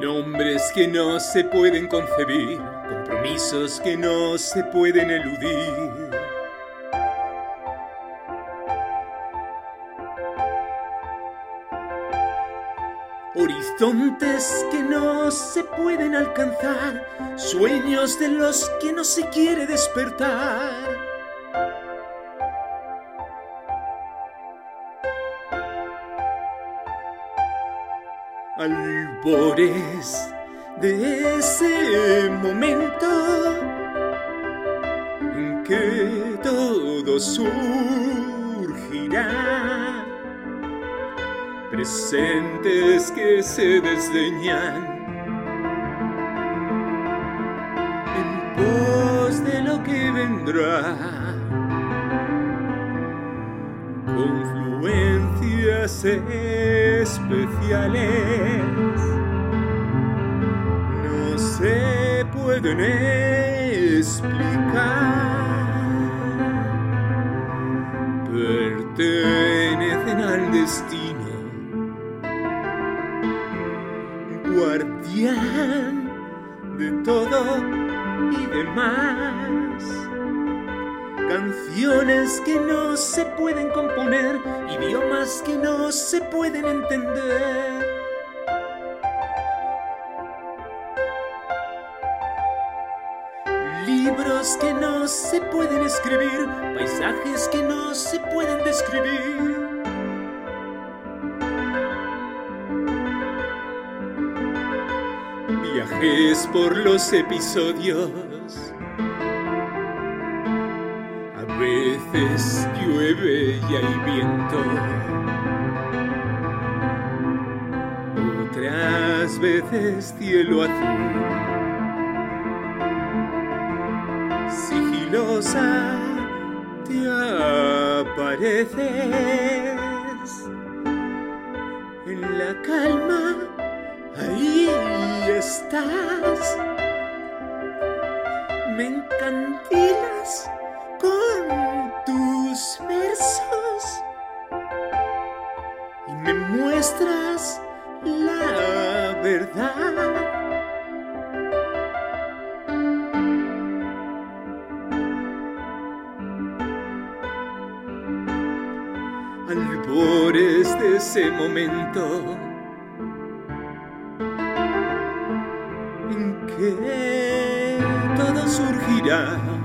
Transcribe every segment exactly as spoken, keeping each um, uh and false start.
Nombres que no se pueden concebir, compromisos que no se pueden eludir. Horizontes que no se pueden alcanzar, sueños de los que no se quiere despertar. Albores de ese momento en que todo surgirá, presentes que se desdeñan en pos de lo que vendrá. Confluencias especiales no se pueden explicar, pertenecen al destino, guardián de todo y demás. Canciones que no se pueden componer, idiomas que no se pueden entender. Libros que no se pueden escribir, paisajes que no se pueden describir. Viajes por los episodios. A veces llueve y hay viento, otras veces cielo azul. Sigilosa te apareces, en la calma ahí estás. Me encandilas con tus versos y me muestras la verdad. Albores de ese momento en que todo surgirá,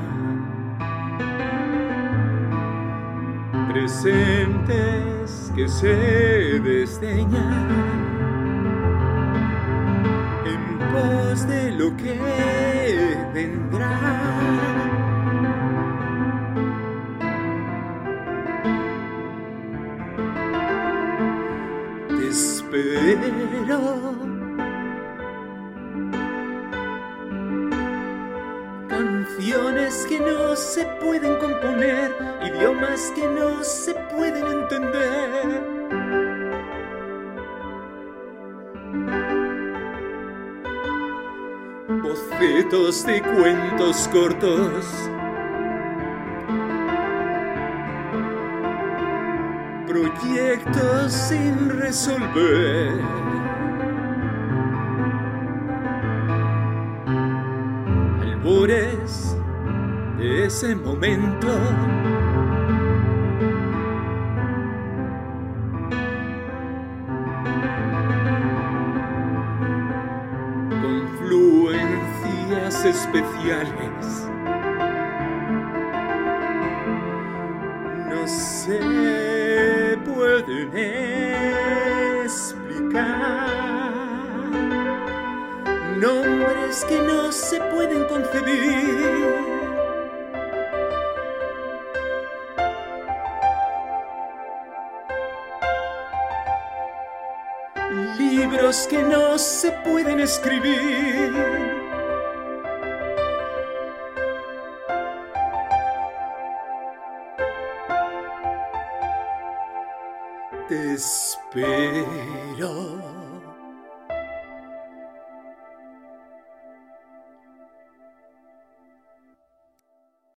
presentes que se desdeñan en pos de lo que vendrá. Te espero, canciones que no se pueden componer, idiomas que no se pueden entender. Bocetos de cuentos cortos, proyectos sin resolver. Albores de ese momento confluencias especiales no se pueden explicar. Nombres que no se pueden concebir. Libros que no se pueden escribir. Te espero.